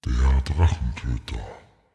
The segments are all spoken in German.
Der Drachentöter.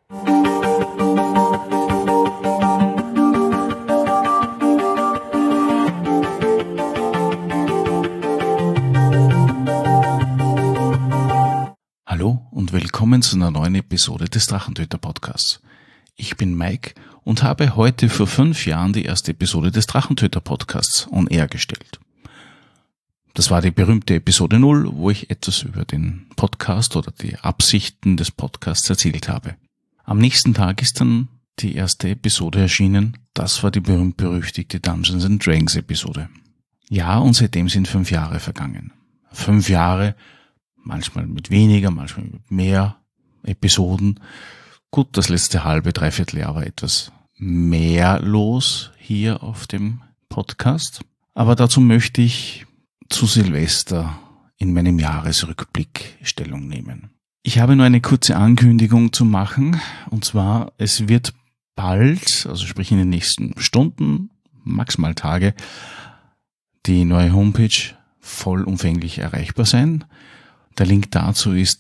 Hallo und willkommen zu einer neuen Episode des Drachentöter Podcasts. Ich bin Mike und habe heute vor 5 Jahren die erste Episode des Drachentöter Podcasts on Air gestellt. Das war die berühmte Episode 0, wo ich etwas über den Podcast oder die Absichten des Podcasts erzählt habe. Am nächsten Tag ist dann die erste Episode erschienen. Das war die berühmt-berüchtigte Dungeons & Dragons Episode. Ja, und seitdem sind 5 Jahre vergangen. 5 Jahre, manchmal mit weniger, manchmal mit mehr Episoden. Gut, das letzte halbe, dreiviertel Jahr war etwas mehr los hier auf dem Podcast. Aber dazu möchte ich zu Silvester in meinem Jahresrückblick Stellung nehmen. Ich habe nur eine kurze Ankündigung zu machen, und zwar, es wird bald, also sprich in den nächsten Stunden, maximal Tage, die neue Homepage vollumfänglich erreichbar sein. Der Link dazu ist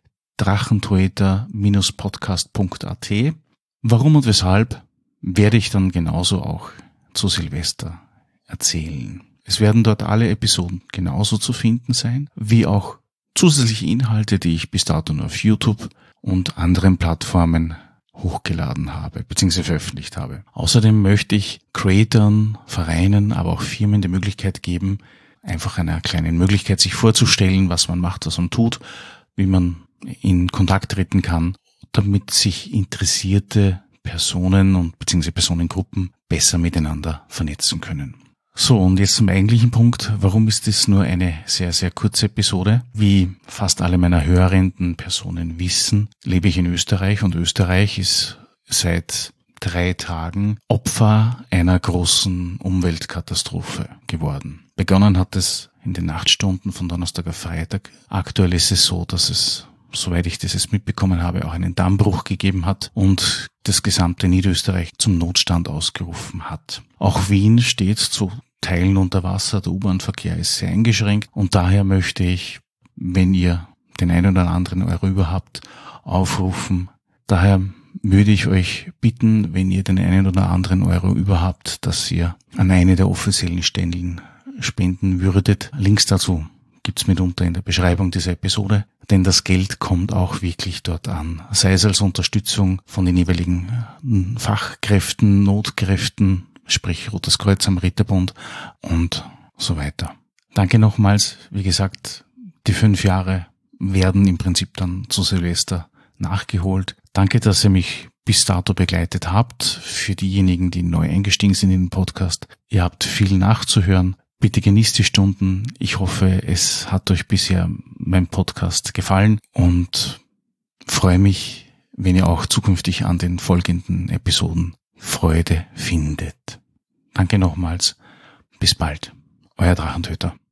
drachentöter-podcast.at. Warum und weshalb, werde ich dann genauso auch zu Silvester erzählen. Es werden dort alle Episoden genauso zu finden sein, wie auch zusätzliche Inhalte, die ich bis dato nur auf YouTube und anderen Plattformen hochgeladen habe, bzw. veröffentlicht habe. Außerdem möchte ich Creatern, Vereinen, aber auch Firmen die Möglichkeit geben, einfach einer kleinen Möglichkeit, sich vorzustellen, was man macht, was man tut, wie man in Kontakt treten kann, damit sich interessierte Personen und bzw. Personengruppen besser miteinander vernetzen können. So, und jetzt zum eigentlichen Punkt. Warum ist es nur eine sehr, sehr kurze Episode? Wie fast alle meiner hörenden Personen wissen, lebe ich in Österreich, und Österreich ist seit 3 Tagen Opfer einer großen Umweltkatastrophe geworden. Begonnen hat es in den Nachtstunden von Donnerstag auf Freitag. Aktuell ist es so, dass es, soweit ich das jetzt mitbekommen habe, auch einen Dammbruch gegeben hat und das gesamte Niederösterreich zum Notstand ausgerufen hat. Auch Wien steht zu Teilen unter Wasser, der U-Bahn-Verkehr ist sehr eingeschränkt, und daher möchte ich, wenn ihr den einen oder anderen Euro über habt, aufrufen. Daher würde ich euch bitten, wenn ihr den einen oder anderen Euro über habt, dass ihr an eine der offiziellen Stellen spenden würdet. Links dazu gibt's mitunter in der Beschreibung dieser Episode, denn das Geld kommt auch wirklich dort an. Sei es als Unterstützung von den jeweiligen Fachkräften, Notkräften, sprich Rotes Kreuz, Samariterbund und so weiter. Danke nochmals. Wie gesagt, die 5 Jahre werden im Prinzip dann zu Silvester nachgeholt. Danke, dass ihr mich bis dato begleitet habt. Für diejenigen, die neu eingestiegen sind in den Podcast, ihr habt viel nachzuhören. Bitte genießt die Stunden. Ich hoffe, es hat euch bisher mein Podcast gefallen und freue mich, wenn ihr auch zukünftig an den folgenden Episoden Freude findet. Danke nochmals. Bis bald. Euer Drachentöter.